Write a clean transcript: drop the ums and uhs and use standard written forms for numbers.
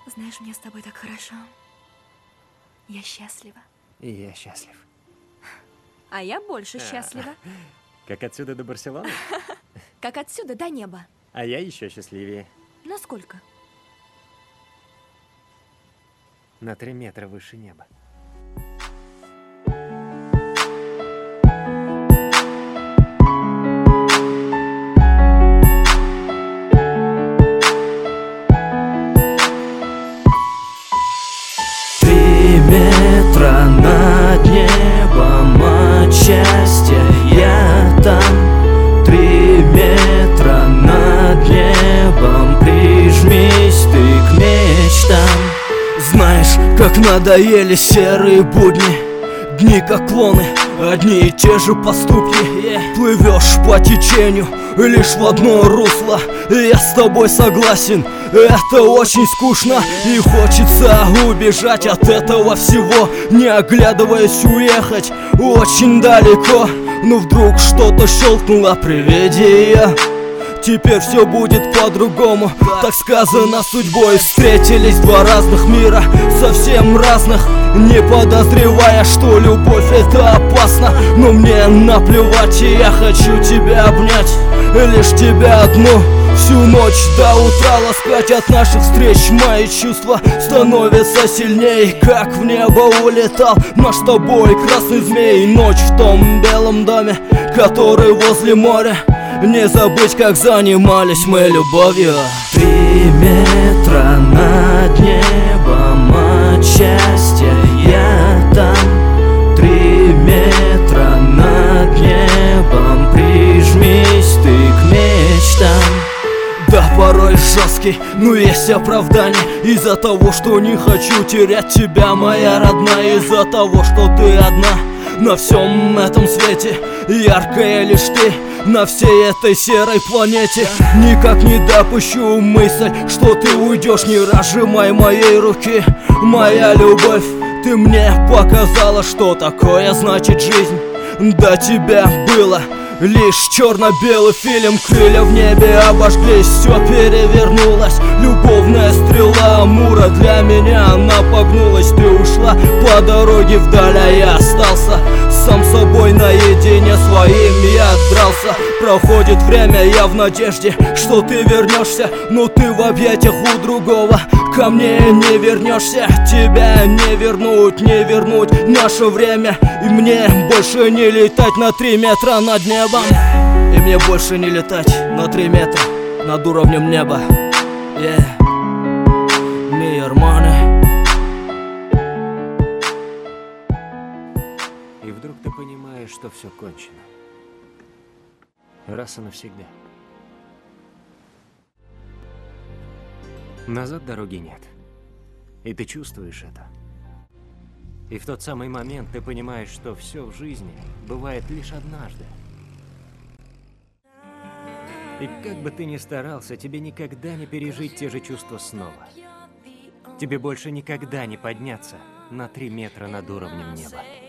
Знаешь, мне с тобой так хорошо. Я счастлива. И я счастлив. А я больше счастлива. Как отсюда до Барселоны? Как отсюда до неба. А я еще счастливее. Насколько? На 3 метра выше неба. Над небом от счастья я там. 3 метра над небом, прижмись ты к мечтам. Знаешь, как надоели серые будни, дни как клоны, одни и те же поступки. Плывешь по течению лишь в одно русло. Я с тобой согласен, это очень скучно. И хочется убежать от этого всего, не оглядываясь уехать очень далеко. Но вдруг что-то щелкнуло, привидение. Теперь все будет по-другому, так сказано судьбой. Встретились 2 разных мира, совсем разных, не подозревая, что любовь это опасно. Но мне наплевать, и я хочу тебя обнять, лишь тебя одну. Всю ночь до утра ласкать от наших встреч. Мои чувства становятся сильнее, как в небо улетал наш с тобой красный змей. Ночь в том белом доме, который возле моря. Не забыть, как занимались мы любовью. 3 метра над небом от счастья я там. 3 метра над небом, прижмись ты к мечтам. Да, порой жесткий, но есть оправдание. Из-за того, что не хочу терять тебя, моя родная. Из-за того, что ты одна на всем этом свете, яркая лишь ты на всей этой серой планете. Никак не допущу мысль, что ты уйдешь. Не разжимай моей руки, моя любовь. Ты мне показала, что такое значит жизнь. До тебя было лишь черно-белый фильм. Крылья в небе обожглись, все перевернулось. Любовная стрела Амура для меня, она погнулась. Ты ушла по дороге вдаль, а я остался сам собой наедине своим. Я дрался, проходит время, я в надежде, что ты вернешься. Но ты в объятиях у другого, ко мне не вернешься. Тебя не вернуть, не вернуть наше время. И мне больше не летать на 3 метра над небом. И мне больше не летать на 3 метра над уровнем неба. Me your money. И вдруг ты понимаешь, что все кончено. Раз и навсегда. Назад дороги нет. И ты чувствуешь это. И в тот самый момент ты понимаешь, что все в жизни бывает лишь однажды. И как бы ты ни старался, тебе никогда не пережить те же чувства снова. Тебе больше никогда не подняться на 3 метра над уровнем неба.